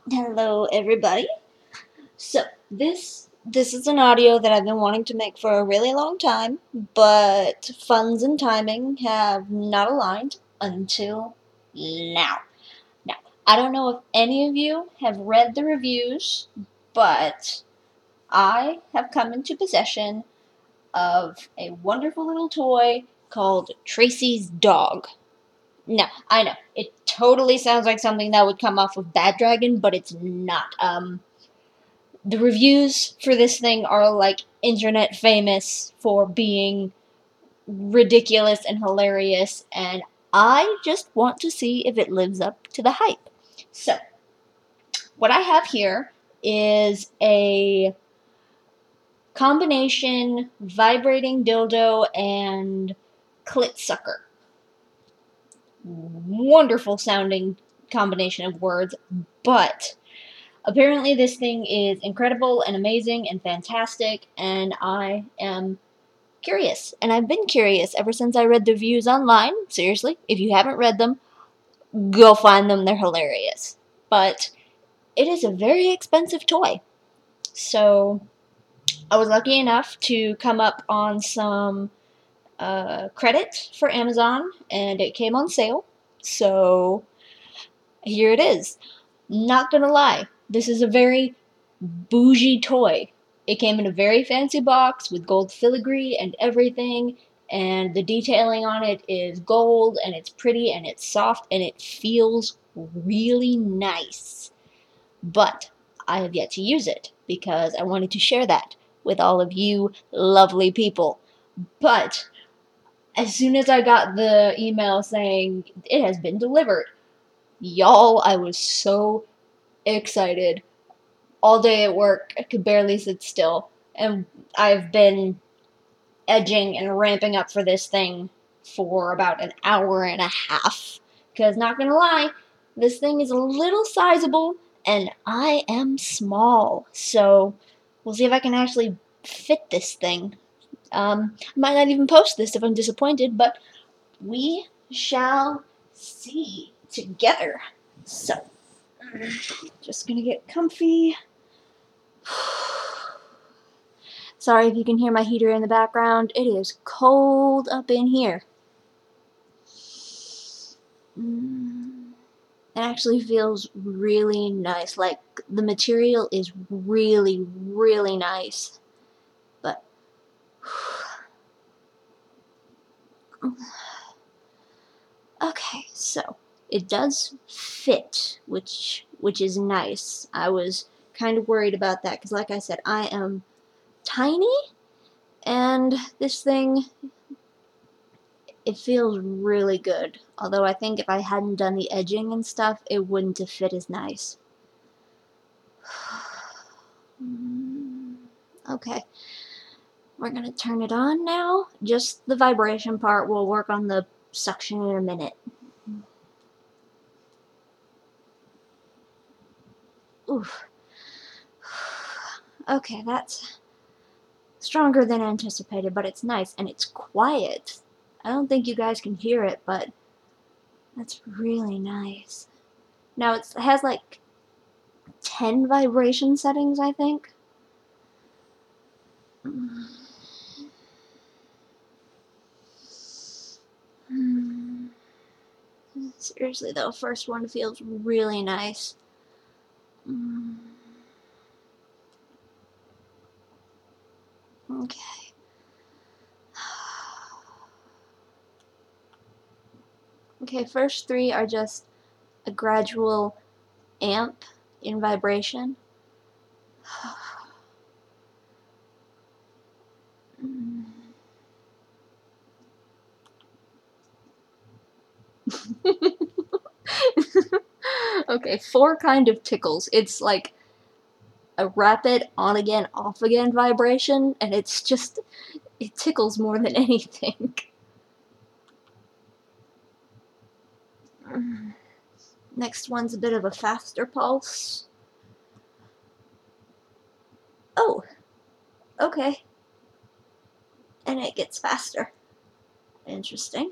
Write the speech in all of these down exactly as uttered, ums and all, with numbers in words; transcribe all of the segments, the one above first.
Hello, everybody. So this this is an audio that I've been wanting to make for a really long time, but funds and timing have not aligned until now. Now, I don't know if any of you have read the reviews, but I have come into possession of a wonderful little toy called Tracy's Dog. No, I know. It totally sounds like something that would come off of Bad Dragon, but it's not. Um the reviews for this thing are like internet famous for being ridiculous and hilarious, and I just want to see if it lives up to the hype. So, what I have here is a combination vibrating dildo and clit sucker. Wonderful sounding combination of words, but apparently this thing is incredible and amazing and fantastic, and I am curious. And I've been curious ever since I read the reviews online. Seriously, if you haven't read them, go find them. They're hilarious. But it is a very expensive toy. So I was lucky enough to come up on some uh, credit for Amazon, and it came on sale. So here it is. Not gonna lie, this is a very bougie toy. It came in a very fancy box with gold filigree and everything, and the detailing on it is gold, and it's pretty, and it's soft, and it feels really nice. But I have yet to use it because I wanted to share that with all of you lovely people. But as soon as I got the email saying it has been delivered, y'all, I was so excited. All day at work, I could barely sit still. And I've been edging and ramping up for this thing for about an hour and a half. Because, not gonna lie, this thing is a little sizable, and I am small. So, we'll see if I can actually fit this thing. Um, I might not even post this if I'm disappointed, but we shall see together. So, just gonna get comfy. Sorry if you can hear my heater in the background. It is cold up in here. Mm. It actually feels really nice. Like, the material is really, really nice. But, okay, so it does fit, which which is nice. I was kind of worried about that because, like I said, I am tiny, and this thing, it feels really good. Although I think if I hadn't done the edging and stuff, it wouldn't have fit as nice. Okay. We're gonna turn it on now. Just the vibration part. We'll work on the suction in a minute. Oof. Okay, that's stronger than anticipated, but it's nice and it's quiet. I don't think you guys can hear it, but that's really nice. Now it has like ten vibration settings, I think. Seriously though, first one feels really nice. Okay. Okay, first three are just a gradual amp in vibration. Okay, four kind of tickles. It's like a rapid on again, off again vibration, and it's just, it tickles more than anything. Next one's a bit of a faster pulse. Oh, okay. And it gets faster. Interesting.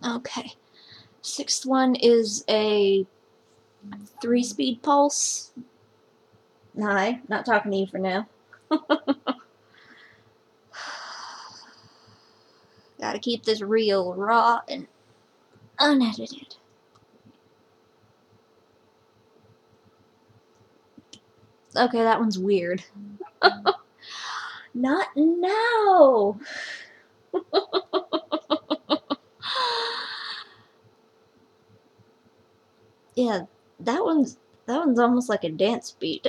Okay. Sixth one is a three-speed pulse. Hi, not talking to you for now. Gotta keep this real, raw, and unedited. Okay, that one's weird. Not now! Yeah, that one's that one's almost like a dance beat.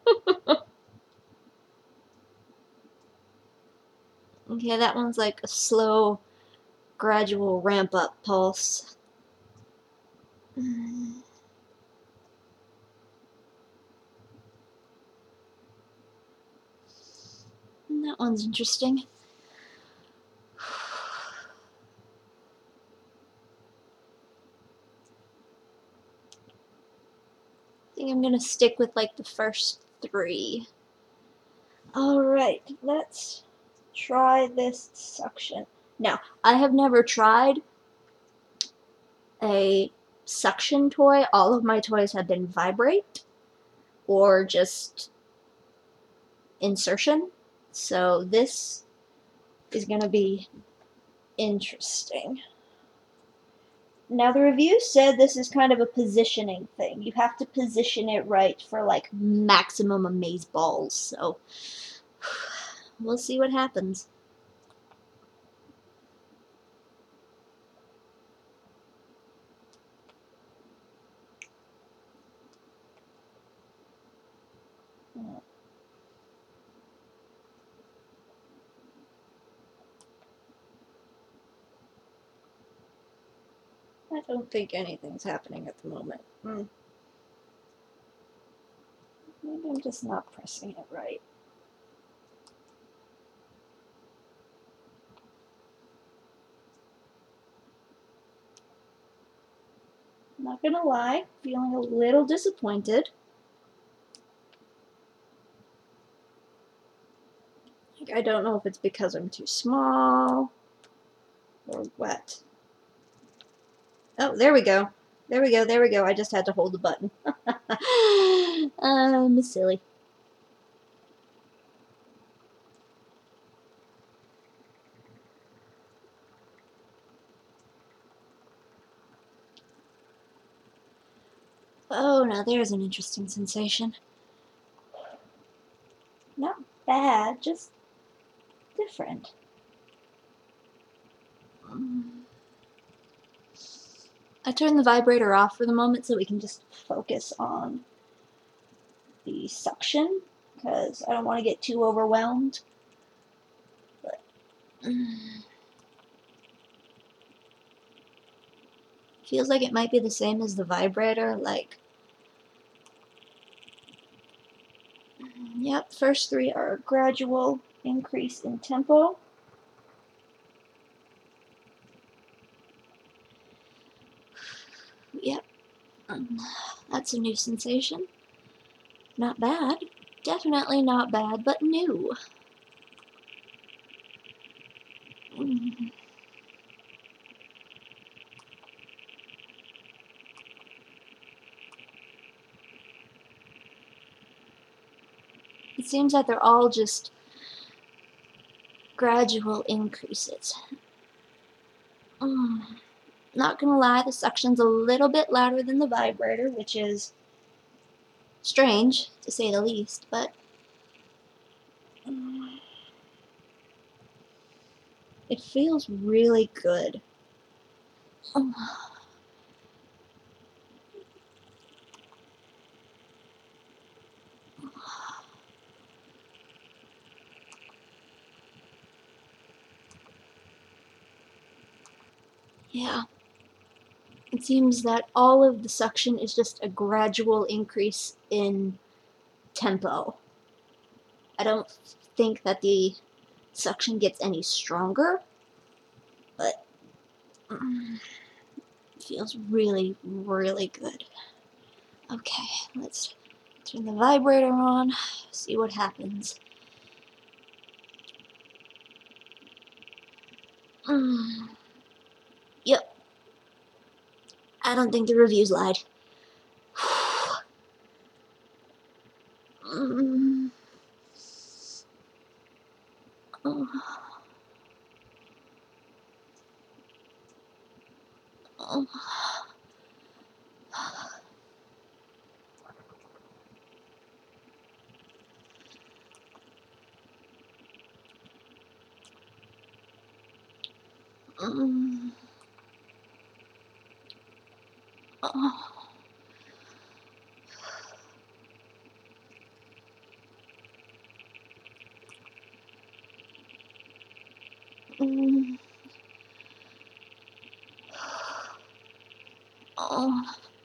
Okay, that one's like a slow, gradual ramp up pulse. That one's interesting. I think I'm gonna stick with like the first three. Alright, let's try this suction. Now, I have never tried a suction toy. All of my toys have been vibrate or just insertion. So this is gonna be interesting. Now, the review said this is kind of a positioning thing. You have to position it right for like maximum amaze balls. So we'll see what happens. I don't think anything's happening at the moment. Hmm. Maybe I'm just not pressing it right. Not gonna lie, feeling a little disappointed. I don't know if it's because I'm too small or what. Oh, there we go. There we go, there we go. I just had to hold the button. um, silly. Oh, now there's an interesting sensation. Not bad, just different. I turned the vibrator off for the moment so we can just focus on the suction, because I don't want to get too overwhelmed. But, mm, feels like it might be the same as the vibrator, like, yep, first three are a gradual increase in tempo. Yep, um, that's a new sensation. Not bad. Definitely not bad, but new. Mm. It seems that they're all just gradual increases. Mm. Not gonna lie, the suction's a little bit louder than the vibrator, which is strange, to say the least, but mm, it feels really good. Mm. Yeah. It seems that all of the suction is just a gradual increase in tempo. I don't think that the suction gets any stronger, but mm, it feels really, really good. Okay, let's turn the vibrator on, see what happens. Mm. Yep, I don't think the reviews lied. mm. oh. Oh. Mm. Oh. Mm. Oh.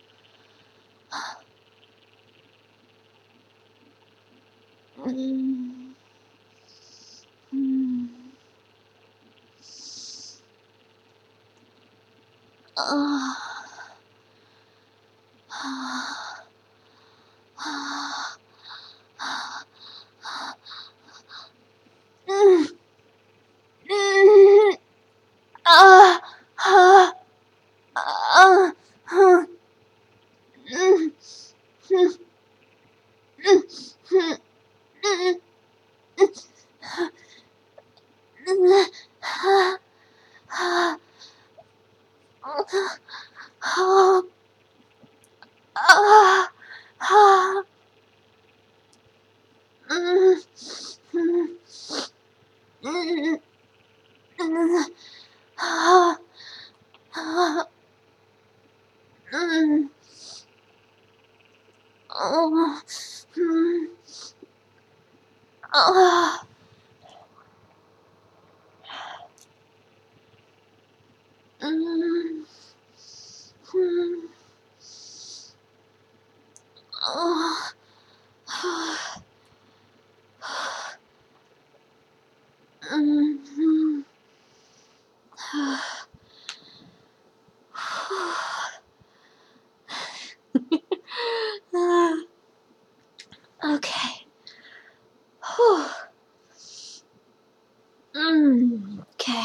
Mm. Mm. Oh. Mm. Mm. Ah. Ah. Ah. Ah. Mm. Mm. Mm. Mm. Mm. Ah. Ah. Oh. Ah. Ah. Mm. Mm. Mm. Mm. Ah. Ah. Mm. Oh. Mm. Ah. Mm. Mm. Oh. Mm. Okay. Whew. Mm. Okay.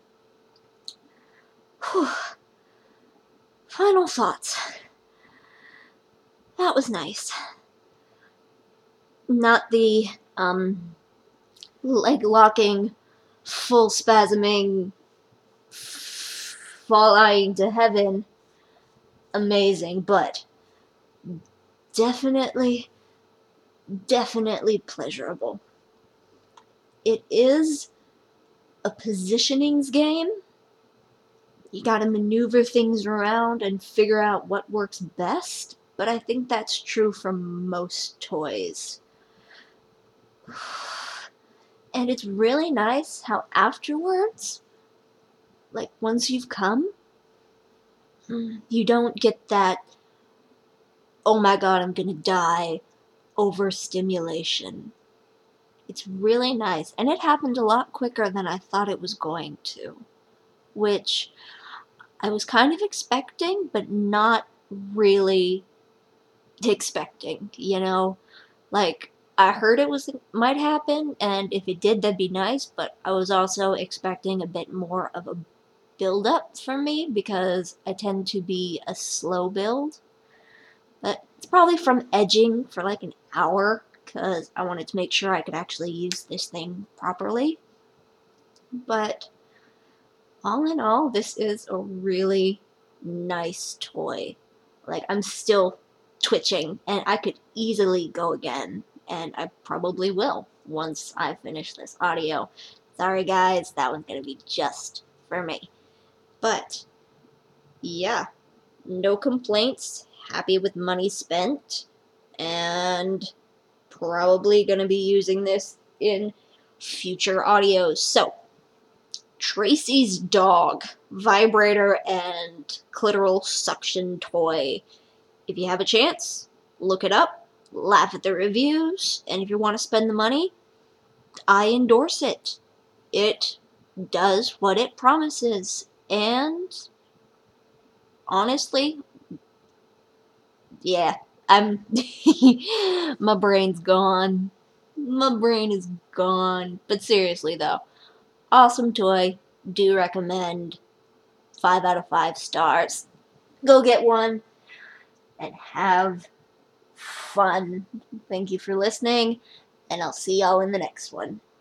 Whew. Final thoughts. That was nice. Not the, um, leg locking, full spasming, falling to heaven. Amazing, but definitely, definitely pleasurable. It is a positionings game. You gotta maneuver things around and figure out what works best, but I think that's true for most toys. And it's really nice how afterwards, like once you've come, you don't get that, oh my god, I'm gonna die, overstimulation. It's really nice, and it happened a lot quicker than I thought it was going to, which I was kind of expecting, but not really expecting, you know? Like, I heard it was might happen, and if it did, that'd be nice, but I was also expecting a bit more of a build-up for me, because I tend to be a slow build. But it's probably from edging for like an hour, because I wanted to make sure I could actually use this thing properly. But all in all, this is a really nice toy. Like, I'm still twitching, and I could easily go again, and I probably will once I finish this audio. Sorry guys, that one's gonna be just for me. But, yeah, no complaints, happy with money spent, and probably gonna be using this in future audios. So, Tracy's Dog vibrator and clitoral suction toy. If you have a chance, look it up, laugh at the reviews, and if you want to spend the money, I endorse it. It does what it promises, and honestly, yeah, I'm my brain's gone. My brain is gone. But seriously though, awesome toy. Do recommend. Five out of five stars. go get one and have fun. Thank you for listening, and I'll see y'all in the next one.